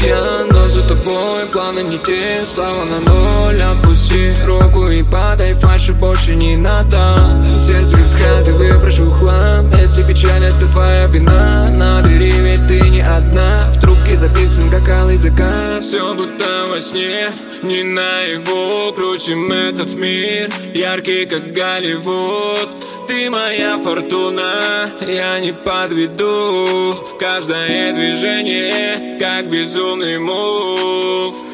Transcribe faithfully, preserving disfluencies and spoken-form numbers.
Я вновь за тобой, планы не те, слава на ноль. Отпусти руку и падай, фальши больше не надо. Сердце как скат, и выброшу хлам. Если печаль это твоя вина, набери, ведь ты не одна. В трубке записан как алый закат. Все будто во сне, не наяву. Крутим этот мир, яркий как Голливуд. Ты моя фортуна, я не подведу. Каждое движение, как безумный мув.